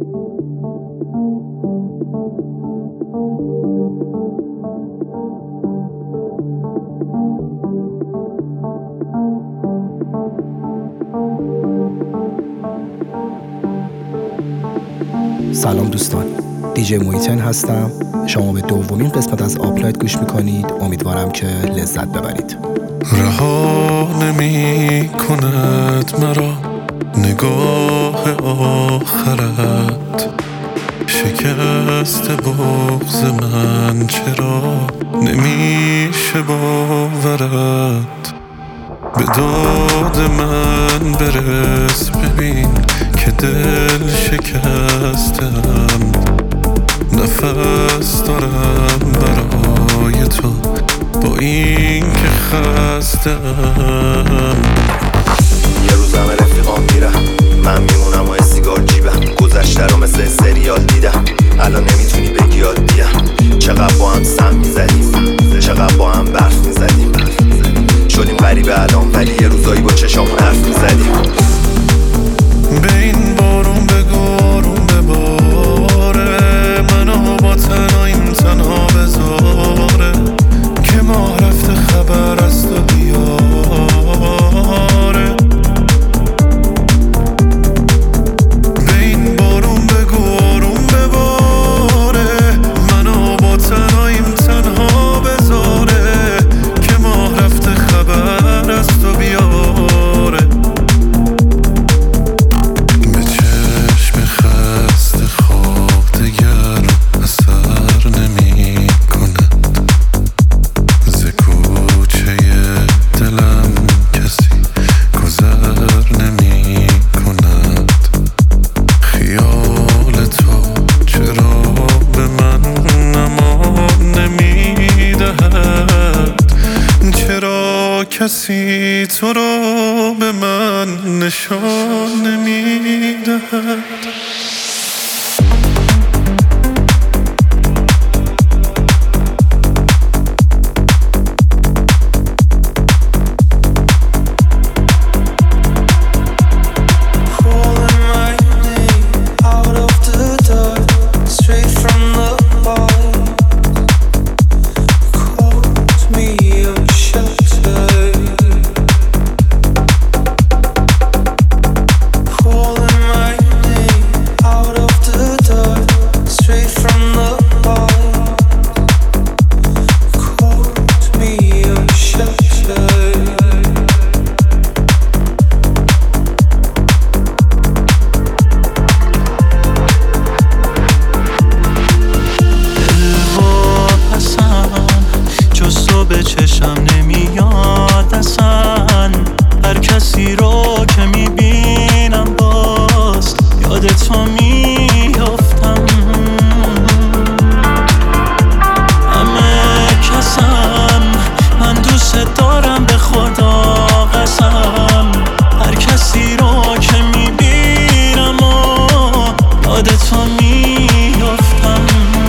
سلام دوستان، دیجی محیطن هستم. شما به دومین قسمت از آپلایت گوش میکنید. امیدوارم که لذت ببرید. رها نمی کند مرا نگاه آخرت، شکست بغض من چرا نمیشه باورت. به داد من برس ببین که دل شکستم، نفس دارم برای تو با این که خستم. یه روز همه رفیقام میرم، من میمونم و سیگار جیبم. گذشته رو مثل سریال دیدم، الان نمیتونی بگی عادیم. چقدر با هم سم میزدیم، چقدر با هم برف میزدیم. شدیم غریبه الان ولی یه روزایی با چشام حرف میزدیم. به این بارون بگو آروم بباره، منو با تنهاییم تنها بذاره، که ماه رفته خبر از تو بیاره. به این بارون بگو آروم بباره، منو با تنهاییم تنها بذاره، که ماه رفته خبر از تو بیاره. کسی تو رو به من نشان نمیدهد. چشم نمیاد اصلا، هر کسی رو که میبینم باز یاد تو میافتم. همه کسم من دوست دارم به خدا قسم، هر کسی رو که میبینم و یاد تو میافتم.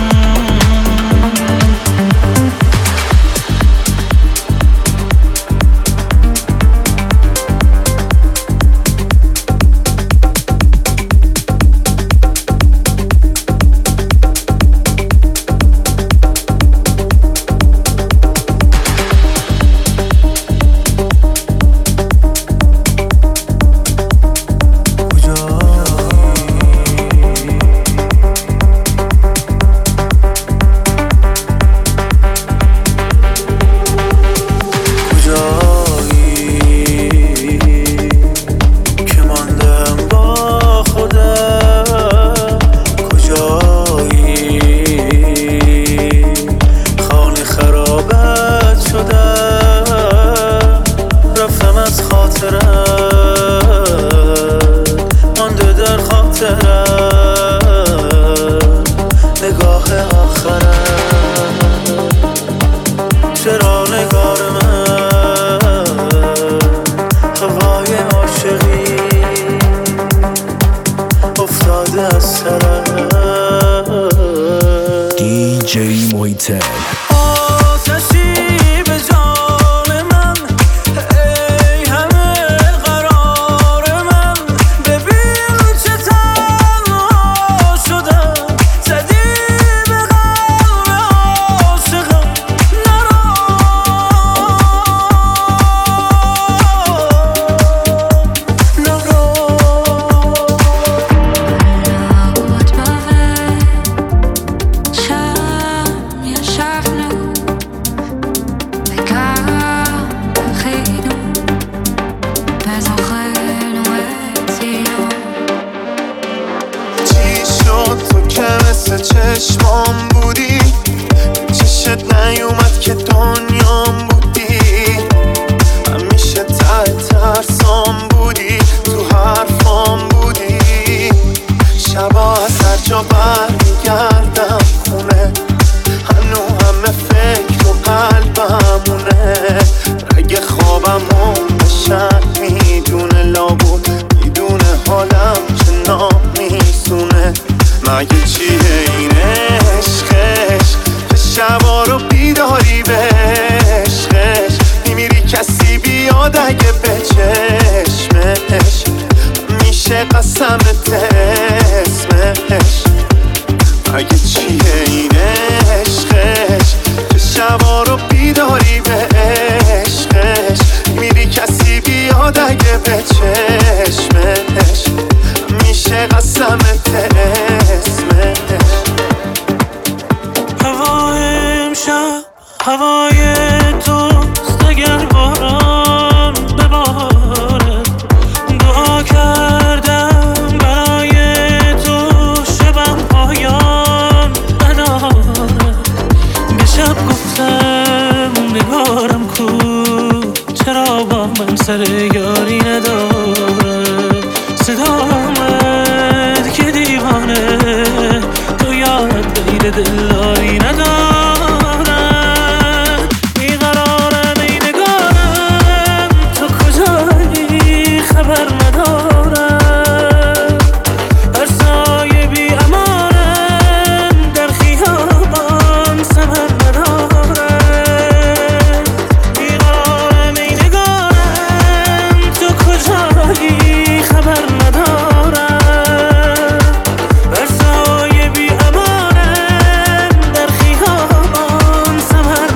نگاه آخرت چرا نگار من هوای عاشقی افتاده از سرت. دیجی محیطن. مثل چشمام بودی، چشت نیومد که دنیام بودی، همیشه ته ترسام بودی، تو حرفام بودی. شبا از هر جا برمیگردم خونه، هنو همه فکر و قلبمونه. اگه خوابمو بشن میدونه، لابود میدونه حالم چه نامیسونه. مگه چیه این عشقش که شبا رو بیداری به عشقش میمیری کسی بیاد اگه به چشمش میشه قسمت اسمش. مگه چیه این عشقش که شبا رو بیداری به عشقش میری کسی بیاد اگه به چشمش میشه قسمت اسمش. هوای امشب هوای توست، اگر باران بباره دعا کردم برای تو، شبم پایان نداره. به شب گفتم نگارم کو، چرا با من سر یاری نداره. صدا آمد که دیوانه تو یاد بین دلاری نداره. بیقرارم ای نگارم تو کجایی خبر ندارم. هر سایه بی امانم در خیابان ثمر ندارم. بیقرارم ای نگارم تو کجایی خبر ندارم. هر سایه بی امانم در خیابان ثمر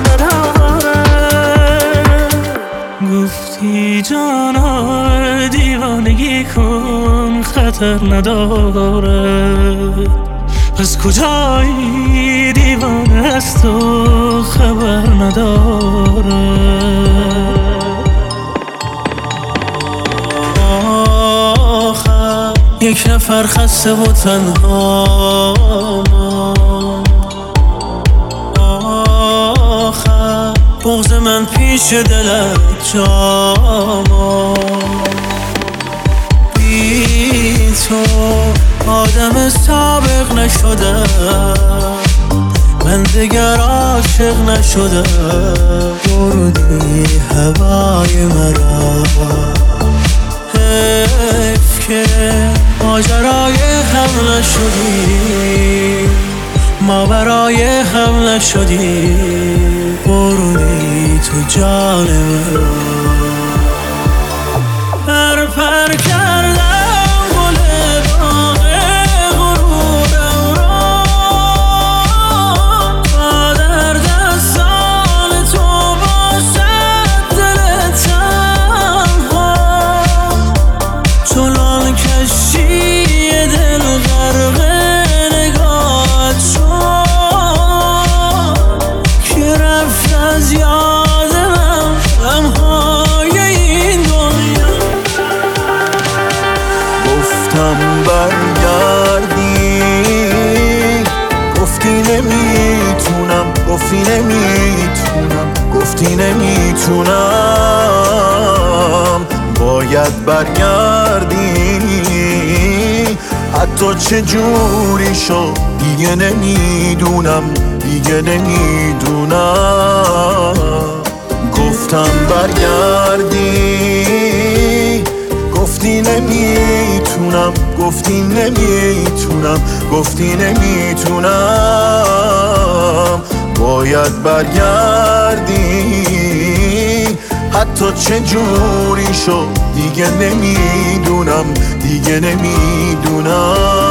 ندارم. گفتی جانا دیوانگی کن خطر نداره، پس کجایی دیوانه است و خبر نداره. آخر یک نفر خسته و تنها، آخر بغض من پیش دلت جاما. بی تو آدم سابق نشدم، من دیگر عاشق نشدم. بردی هوای مرا، حیف که ماجرای هم نشدی، ما برای هم نشدی. بردی تو جان مرا. پر کردم گل باغ غرورم را، تا در دستان تو باشد دل تنها. چنان کشتی دل غرق نگاهت شد که رفت از یادم غمهای این دنیا. گفتم برگردی، گفتی نمیتونم، گفتی نمیتونم، گفتی نمیتونم. باید برگردی، حتی چه جوری شد دیگه نمیدونم، دیگه نمیدونم. گفتم برگردی، گفتی نمیتونم، گفتی نمیتونم، گفتی نمیتونم. باید برگردی، حتی چه جوری شد دیگه نمیدونم، دیگه نمیدونم.